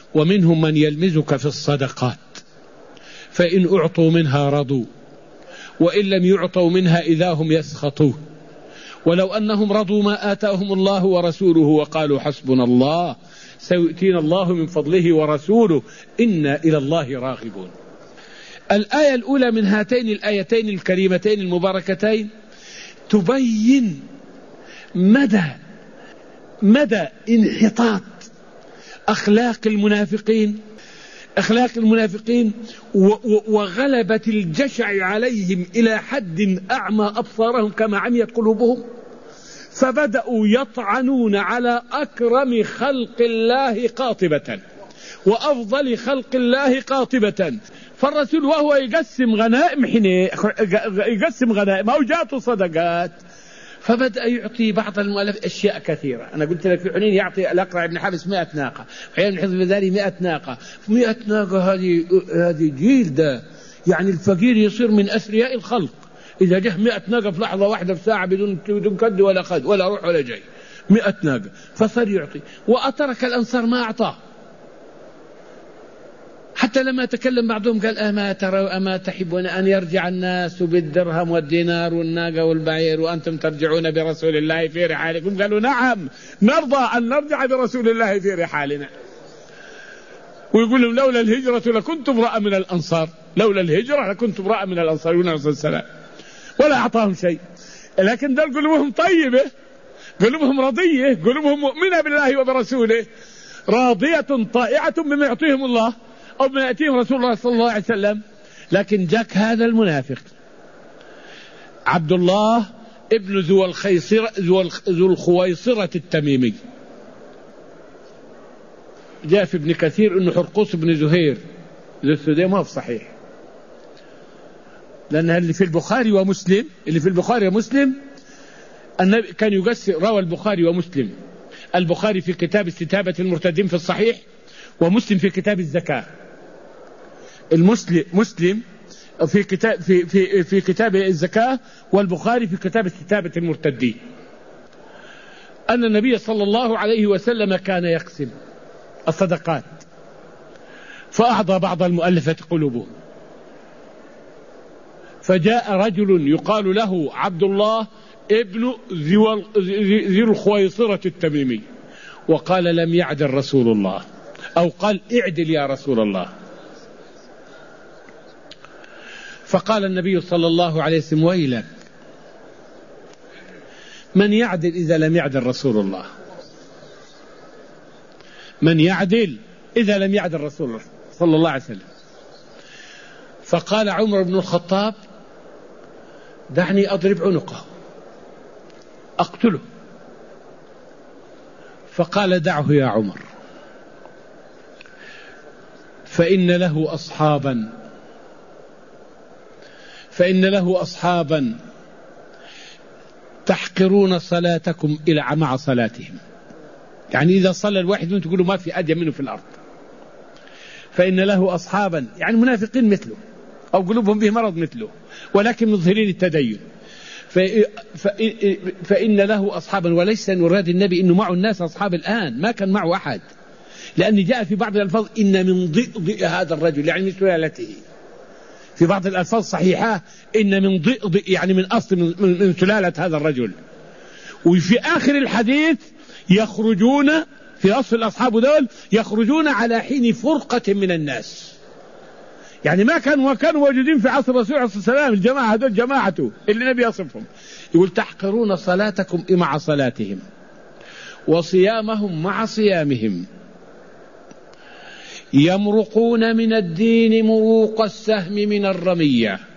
ومنهم من يلمزك في الصدقات فإن أعطوا منها رضوا وإن لم يعطوا منها إذا هم يسخطون ولو أنهم رضوا ما آتاهم الله ورسوله وقالوا حسبنا الله سيؤتينا الله من فضله ورسوله إنا إلى الله راغبون. الآية الأولى من هاتين الآيتين الكريمتين المباركتين تبين مدى انحطاط أخلاق المنافقين وغلبة الجشع عليهم إلى حد أعمى أبصارهم كما عميت قلوبهم، فبدأوا يطعنون على أكرم خلق الله قاطبة وأفضل خلق الله قاطبة. فالرسول وهو يقسم غنائم أو جاته صدقات فبدأ يعطي بعض المؤلف أشياء كثيرة. أنا قلت لك في حنين يعطي الأقرع بن حابس 100 ناقة، في حين الحزب البذاري 100 ناقة. 100 ناقة هذه جيل ده، يعني الفقير يصير من أثرياء الخلق إذا جه 100 ناقة في لحظة واحدة في ساعة بدون كد ولا خد ولا روح ولا جاي. 100 ناقة فصار يعطي، وأترك الأنصار ما أعطاه. حتى لما تكلم بعضهم قال أما تحبون أن يرجع الناس بالدرهم والدينار والناقة والبعير وأنتم ترجعون برسول الله في رحالكم؟ قالوا نعم نرضى أن نرجع برسول الله في رحالنا. ويقول لهم لولا الهجرة لكنت امرأ من الأنصار، لولا الهجرة لكنت امرأ من الأنصار عليه السلام، ولا أعطاهم شيء. لكن دول قلوبهم طيبة، قلوبهم رضية، قلوبهم مؤمنة بالله وبرسوله، راضية طائعة بما يعطيهم الله أو بما يأتيهم رسول الله صلى الله عليه وسلم. لكن جاك هذا المنافق عبد الله ابن ذو الخويصرة التميمي، جاء في ابن كثير انه حرقوس بن زهير ذو السدي، ما هو صحيح، لأن اللي في البخاري ومسلم النبي كان يقسم. روى البخاري ومسلم، البخاري في كتاب استتابة المرتدين في الصحيح، ومسلم في كتاب الزكاة. مسلم في كتاب الزكاة، والبخاري في كتاب استتابة المرتدين، أن النبي صلى الله عليه وسلم كان يقسم الصدقات فأعطى بعض المؤلفة قلوبهم. فجاء رجل يقال له عبد الله ابن ذي الخويصرة التميمي وقال لم يعدل رسول الله، أو قال اعدل يا رسول الله. فقال النبي صلى الله عليه وسلم ويلك، من يعدل إذا لم يعدل رسول الله؟ من يعدل إذا لم يعدل رسول الله صلى الله عليه وسلم؟ فقال عمر بن الخطاب دعني أضرب عنقه أقتله. فقال دعه يا عمر، فإن له أصحابا تحقرون صلاتكم مع صلاتهم. يعني إذا صلى الواحد منهم تقولوا ما في أدى منه في الأرض. فإن له أصحابا، يعني منافقين مثله أو قلوبهم به مرض مثله، ولكن مظهرين التدين. فإن له أصحابا، وليس نراد النبي إنه معه الناس أصحاب الآن، ما كان معه أحد، لأن جاء في بعض الألفاظ إن من ضئضئ هذا الرجل، يعني من سلالته. في بعض الألفاظ صحيحة إن من ضئضئ يعني من أصل من سلالة هذا الرجل. وفي آخر الحديث يخرجون في أصل الأصحاب دول يخرجون على حين فرقة من الناس، يعني ما كانوا موجودين في عصر الرسول عليه الصلاة والسلام. الجماعة هذول جماعته اللي النبي يصفهم. يقول تحقرون صلاتكم مع صلاتهم وصيامهم مع صيامهم، يمرقون من الدين مروق السهم من الرمية.